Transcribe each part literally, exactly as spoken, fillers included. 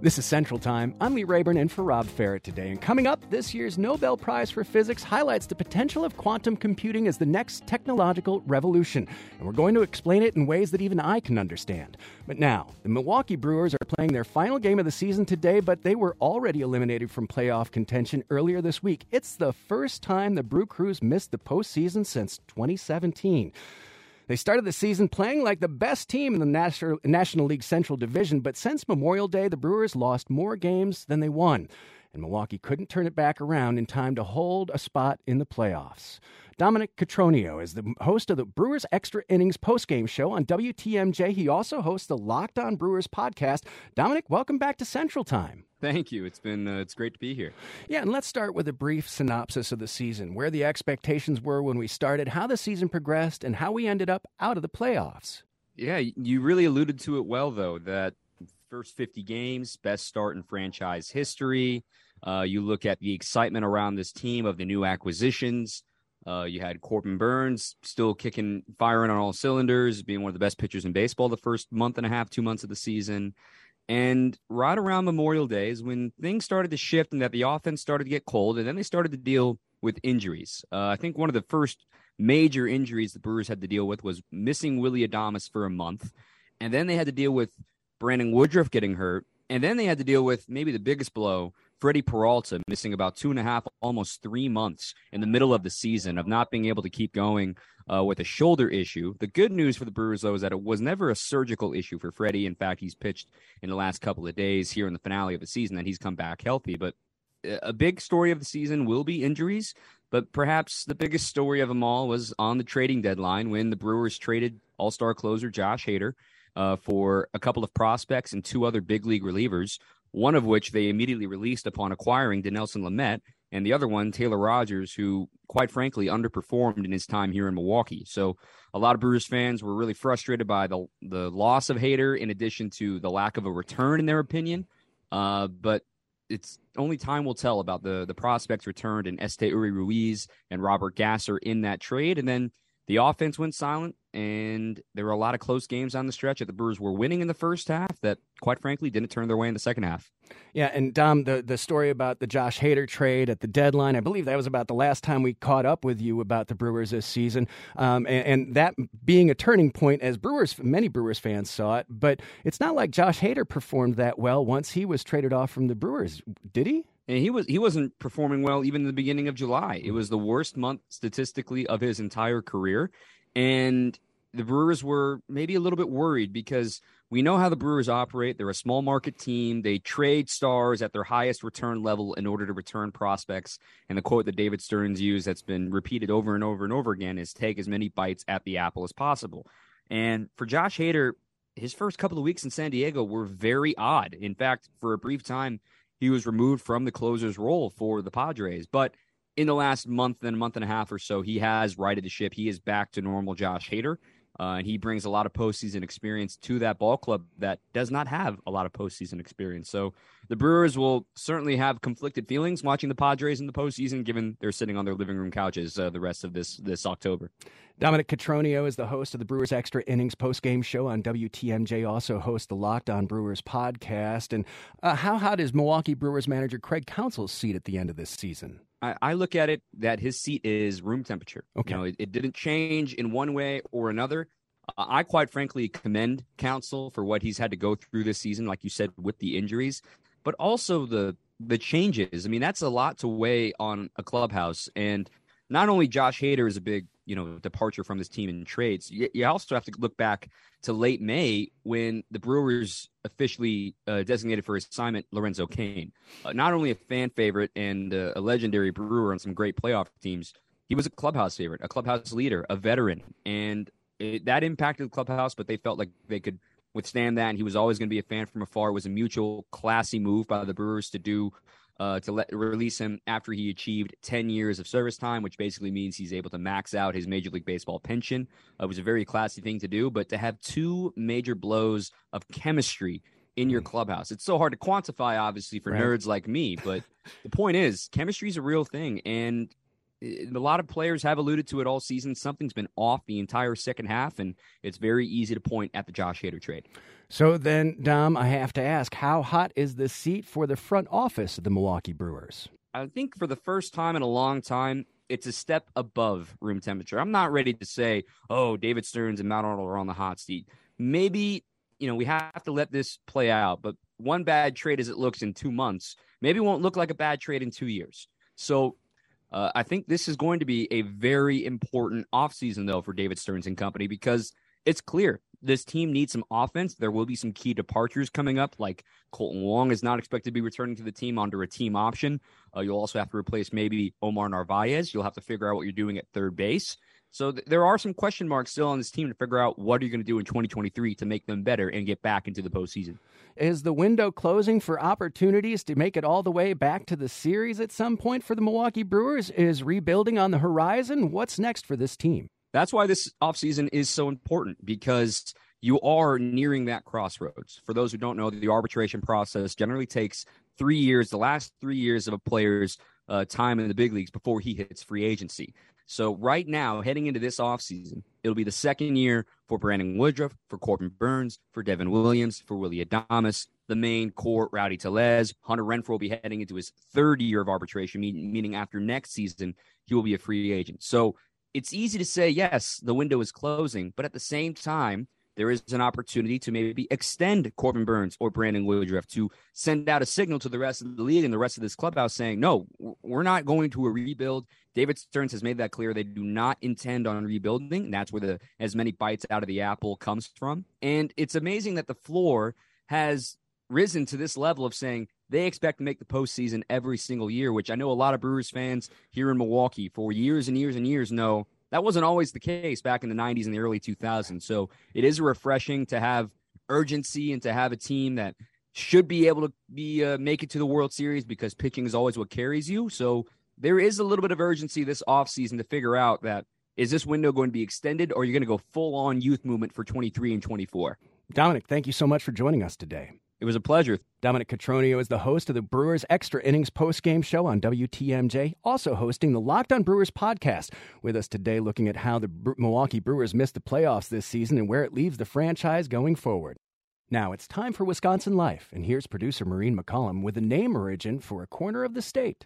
This is Central Time. I'm Lee Rayburn in for Rob Ferrett today. And coming up, this year's Nobel Prize for Physics highlights the potential of quantum computing as the next technological revolution. And we're going to explain it in ways that even I can understand. But now, the Milwaukee Brewers are playing their final game of the season today, but they were already eliminated from playoff contention earlier this week. It's the first time the Brew Crews missed the postseason since twenty seventeen. They started the season playing like the best team in the National, National League Central Division, but since Memorial Day, the Brewers lost more games than they won, and Milwaukee couldn't turn it back around in time to hold a spot in the playoffs. Dominic Cotroneo is the host of the Brewers Extra Innings postgame show on W T M J. He also hosts the Locked On Brewers podcast. Dominic, welcome back to Central Time. Thank you. It's been uh, it's great to be here. Yeah, and let's start with a brief synopsis of the season, where the expectations were when we started, how the season progressed, and how we ended up out of the playoffs. Yeah, you really alluded to it well, though, that first fifty games, best start in franchise history. Uh, you look at the excitement around this team of the new acquisitions. Uh, you had Corbin Burns still kicking, firing on all cylinders, being one of the best pitchers in baseball the first month and a half, two months of the season. And right around Memorial Day is when things started to shift and that the offense started to get cold, and then they started to deal with injuries. Uh, I think one of the first major injuries the Brewers had to deal with was missing Willy Adames for a month, and then they had to deal with Brandon Woodruff getting hurt, and then they had to deal with maybe the biggest blow, Freddie Peralta missing about two and a half, almost three months in the middle of the season of not being able to keep going uh, with a shoulder issue. The good news for the Brewers, though, is that it was never a surgical issue for Freddie. In fact, he's pitched in the last couple of days here in the finale of the season, and he's come back healthy. But a big story of the season will be injuries, but perhaps the biggest story of them all was on the trading deadline when the Brewers traded all-star closer Josh Hader uh, for a couple of prospects and two other big league relievers, one of which they immediately released upon acquiring Dinelson Lamet, and the other one, Taylor Rogers, who, quite frankly, underperformed in his time here in Milwaukee. So a lot of Brewers fans were really frustrated by the the loss of Hader, in addition to the lack of a return, in their opinion. Uh, but it's only time will tell about the, the prospects returned in Esteury Ruiz and Robert Gasser in that trade. And then the offense went silent, and there were a lot of close games on the stretch that the Brewers were winning in the first half that, quite frankly, didn't turn their way in the second half. Yeah, and Dom, the, the story about the Josh Hader trade at the deadline, I believe that was about the last time we caught up with you about the Brewers this season, um, and, and that being a turning point as Brewers, many Brewers fans saw it, but it's not like Josh Hader performed that well once he was traded off from the Brewers, did he? And he was he wasn't performing well even in the beginning of July. It was the worst month statistically of his entire career. And the Brewers were maybe a little bit worried because we know how the Brewers operate. They're a small market team. They trade stars at their highest return level in order to return prospects. And the quote that David Stearns used that's been repeated over and over and over again is take as many bites at the apple as possible. And for Josh Hader, his first couple of weeks in San Diego were very odd. In fact, for a brief time, he was removed from the closer's role for the Padres. But in the last month and a month and a half or so, he has righted the ship. He is back to normal Josh Hader, uh, and he brings a lot of postseason experience to that ball club that does not have a lot of postseason experience. So the Brewers will certainly have conflicted feelings watching the Padres in the postseason, given they're sitting on their living room couches uh, the rest of this this October. Dominic Cotroneo is the host of the Brewers Extra Innings postgame show on W T M J, also hosts the Locked On Brewers podcast. And uh, how hot is Milwaukee Brewers manager Craig Counsell's seat at the end of this season? I, I look at it that his seat is room temperature. Okay. You know, it, it didn't change in one way or another. Uh, I quite frankly commend Counsell for what he's had to go through this season, like you said, with the injuries, but also the the changes. I mean, that's a lot to weigh on a clubhouse. And not only Josh Hader is a big, you know, departure from this team in trades, you, you also have to look back to late May when the Brewers officially uh, designated for his assignment Lorenzo Cain. Uh, not only a fan favorite and uh, a legendary Brewer on some great playoff teams, he was a clubhouse favorite, a clubhouse leader, a veteran. And it, that impacted the clubhouse, but they felt like they could withstand that. And he was always going to be a fan from afar. It was a mutual, classy move by the Brewers to do Uh, to let release him after he achieved ten years of service time, which basically means he's able to max out his Major League Baseball pension. Uh, it was a very classy thing to do, but to have two major blows of chemistry in your clubhouse, it's so hard to quantify, obviously, for right. nerds like me. But the point is, chemistry is a real thing, and a lot of players have alluded to it all season. Something's been off the entire second half, and it's very easy to point at the Josh Hader trade. So then, Dom, I have to ask, how hot is the seat for the front office of the Milwaukee Brewers? I think for the first time in a long time, it's a step above room temperature. I'm not ready to say, oh, David Stearns and Matt Arnold are on the hot seat. Maybe, you know, we have to let this play out, but one bad trade as it looks in two months maybe won't look like a bad trade in two years. So uh, I think this is going to be a very important offseason, though, for David Stearns and company, because it's clear this team needs some offense. There will be some key departures coming up, like Colton Wong is not expected to be returning to the team under a team option. Uh, you'll also have to replace maybe Omar Narvaez. You'll have to figure out what you're doing at third base. So th- there are some question marks still on this team to figure out what are you going to do in twenty twenty-three to make them better and get back into the postseason. Is the window closing for opportunities to make it all the way back to the series at some point for the Milwaukee Brewers? Is rebuilding on the horizon? What's next for this team? That's why this offseason is so important, because you are nearing that crossroads. For those who don't know, the arbitration process generally takes three years, the last three years of a player's uh, time in the big leagues before he hits free agency. So right now, heading into this offseason, it'll be the second year for Brandon Woodruff, for Corbin Burns, for Devin Williams, for Willy Adames, the main core, Rowdy Tellez. Hunter Renfroe will be heading into his third year of arbitration, meaning after next season, he will be a free agent. So it's easy to say, yes, the window is closing, but at the same time, there is an opportunity to maybe extend Corbin Burns or Brandon Woodruff, to send out a signal to the rest of the league and the rest of this clubhouse saying, no, we're not going to a rebuild. David Stearns has made that clear. They do not intend on rebuilding. And that's where the as many bites out of the apple comes from. And it's amazing that the floor has risen to this level of saying they expect to make the postseason every single year, which I know a lot of Brewers fans here in Milwaukee for years and years and years know that wasn't always the case back in the nineties and the early two thousands. So it is refreshing to have urgency and to have a team that should be able to be uh, make it to the World Series, because pitching is always what carries you. So there is a little bit of urgency this offseason to figure out that, is this window going to be extended, or are you going to go full-on youth movement for twenty-three and twenty-four? Dominic, thank you so much for joining us today. It was a pleasure. Dominic Cotroneo is the host of the Brewers Extra Innings postgame show on W T M J, also hosting the Locked on Brewers podcast. With us today, looking at how the Bre- Milwaukee Brewers missed the playoffs this season and where it leaves the franchise going forward. Now it's time for Wisconsin Life, and here's producer Maureen McCollum with a name origin for a corner of the state.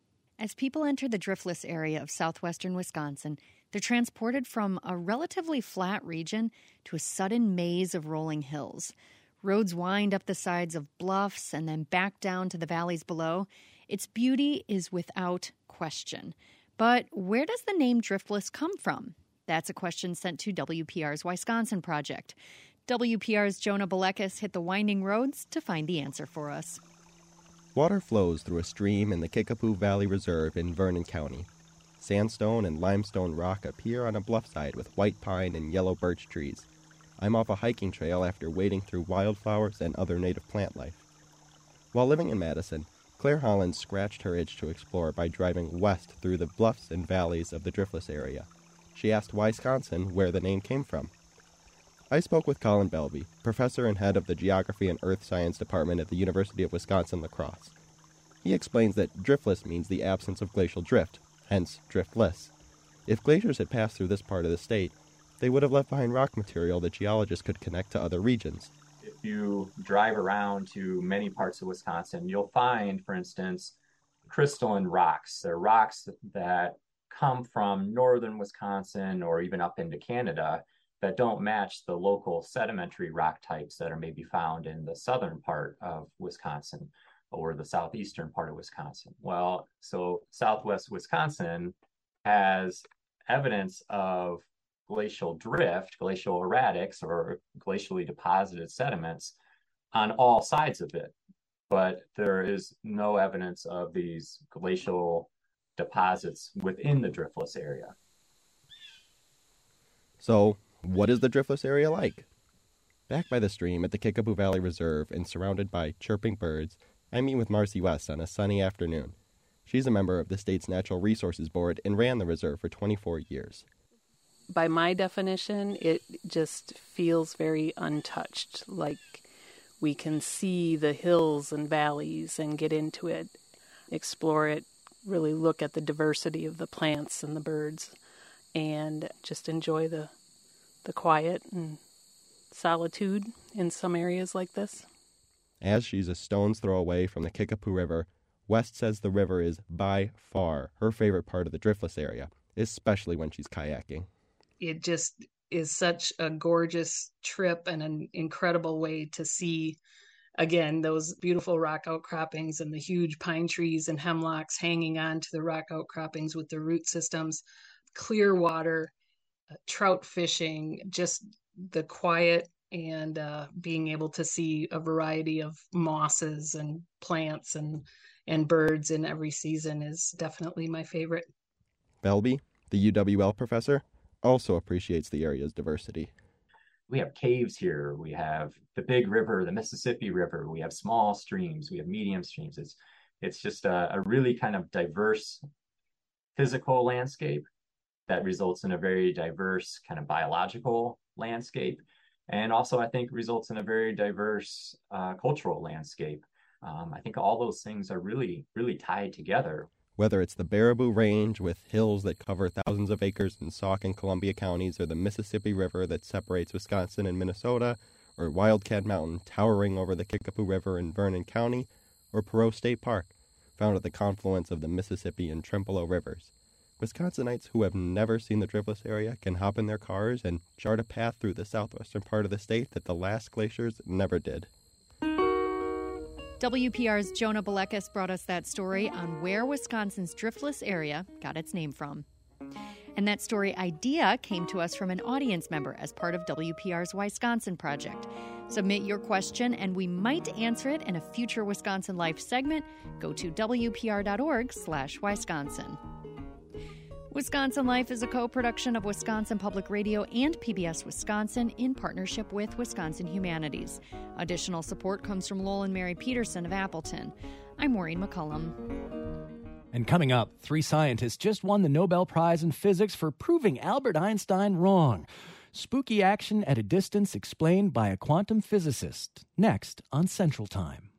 As people enter the driftless area of southwestern Wisconsin, they're transported from a relatively flat region to a sudden maze of rolling hills. Roads wind up the sides of bluffs and then back down to the valleys below. Its beauty is without question. But where does the name Driftless come from? That's a question sent to W P R's Wisconsin Project. W P R's Jonah Balekis hit the winding roads to find the answer for us. Water flows through a stream in the Kickapoo Valley Reserve in Vernon County. Sandstone and limestone rock appear on a bluffside with white pine and yellow birch trees. I'm off a hiking trail after wading through wildflowers and other native plant life. While living in Madison, Claire Holland scratched her itch to explore by driving west through the bluffs and valleys of the Driftless area. She asked Wisconsin where the name came from. I spoke with Colin Belby, professor and head of the Geography and Earth Science Department at the University of Wisconsin-La Crosse. He explains that driftless means the absence of glacial drift, hence driftless. If glaciers had passed through this part of the state, they would have left behind rock material that geologists could connect to other regions. If you drive around to many parts of Wisconsin, you'll find, for instance, crystalline rocks. They're rocks that come from northern Wisconsin or even up into Canada that don't match the local sedimentary rock types that are maybe found in the southern part of Wisconsin or the southeastern part of Wisconsin. Well, so southwest Wisconsin has evidence of glacial drift, glacial erratics, or glacially deposited sediments on all sides of it. But there is no evidence of these glacial deposits within the driftless area. So, what is the driftless area like? Back by the stream at the Kickapoo Valley Reserve and surrounded by chirping birds, I meet with Marcy West on a sunny afternoon. She's a member of the state's Natural Resources Board and ran the reserve for twenty-four years. By my definition, it just feels very untouched, like we can see the hills and valleys and get into it, explore it, really look at the diversity of the plants and the birds and just enjoy the the quiet and solitude in some areas like this. As she's a stone's throw away from the Kickapoo River, West says the river is by far her favorite part of the Driftless area, especially when she's kayaking. It just is such a gorgeous trip and an incredible way to see, again, those beautiful rock outcroppings and the huge pine trees and hemlocks hanging on to the rock outcroppings with the root systems, clear water, uh, trout fishing, just the quiet and uh, being able to see a variety of mosses and plants and, and birds in every season is definitely my favorite. Belby, the U W L professor, also appreciates the area's diversity. We have caves here. We have the big river, the Mississippi River. We have small streams. We have medium streams. It's it's just a, a really kind of diverse physical landscape that results in a very diverse kind of biological landscape. And also, I think, results in a very diverse uh, cultural landscape. Um, I think all those things are really, really tied together. Whether it's the Baraboo Range with hills that cover thousands of acres in Sauk and Columbia counties, or the Mississippi River that separates Wisconsin and Minnesota, or Wildcat Mountain towering over the Kickapoo River in Vernon County, or Perot State Park, found at the confluence of the Mississippi and Trempealeau rivers, Wisconsinites who have never seen the Driftless area can hop in their cars and chart a path through the southwestern part of the state that the last glaciers never did. W P R's Jonah Balekis brought us that story on where Wisconsin's Driftless area got its name from. And that story idea came to us from an audience member as part of W P R's Wisconsin Project. Submit your question and we might answer it in a future Wisconsin Life segment. Go to W P R dot org slash Wisconsin. Wisconsin Life is a co-production of Wisconsin Public Radio and P B S Wisconsin in partnership with Wisconsin Humanities. Additional support comes from Lowell and Mary Peterson of Appleton. I'm Maureen McCullum. And coming up, three scientists just won the Nobel Prize in Physics for proving Albert Einstein wrong. Spooky action at a distance explained by a quantum physicist. Next on Central Time.